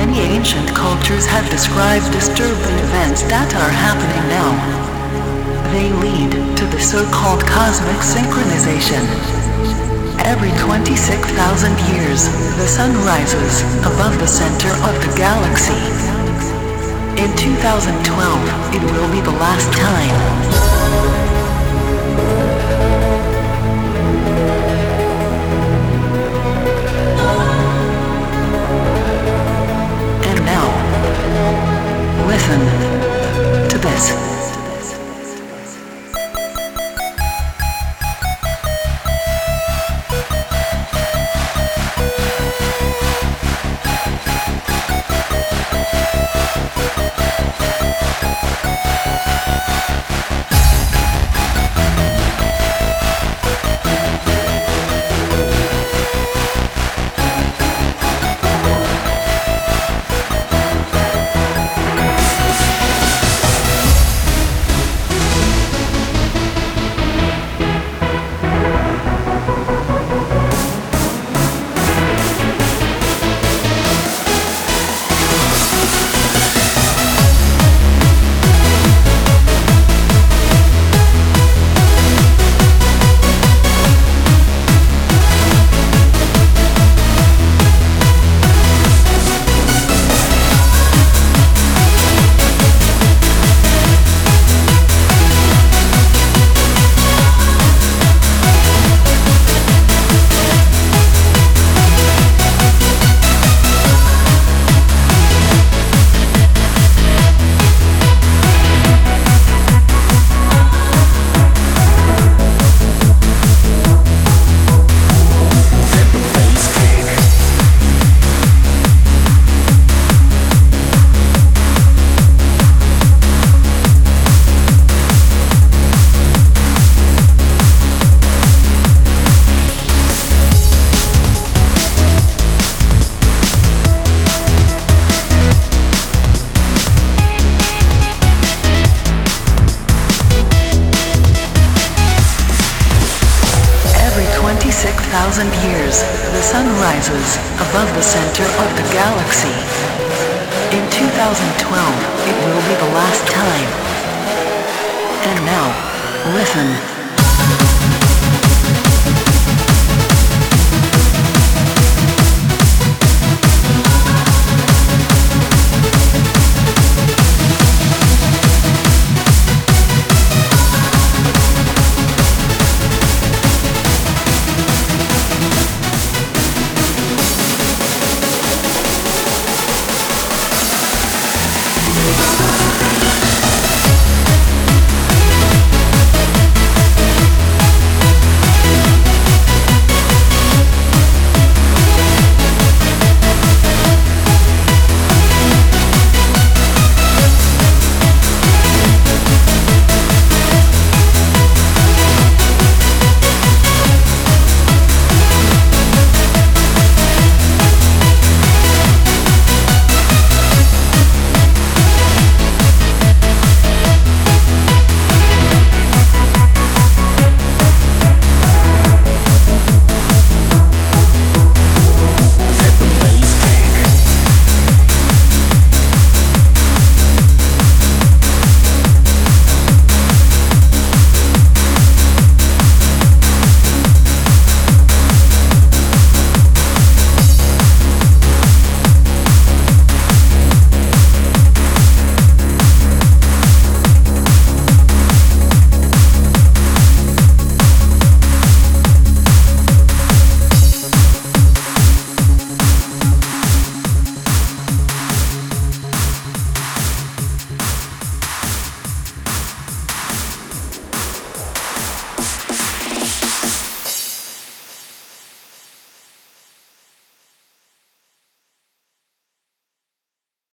Many ancient cultures have described disturbing events that are happening now. They lead to the so-called cosmic synchronization. Every 26,000 years, the sun rises above the center of the galaxy. In 2012, it will be the last time. Listen to this. Every 26,000 years, the sun rises above the center of the galaxy. In 2012, it will be the last time. And now, listen.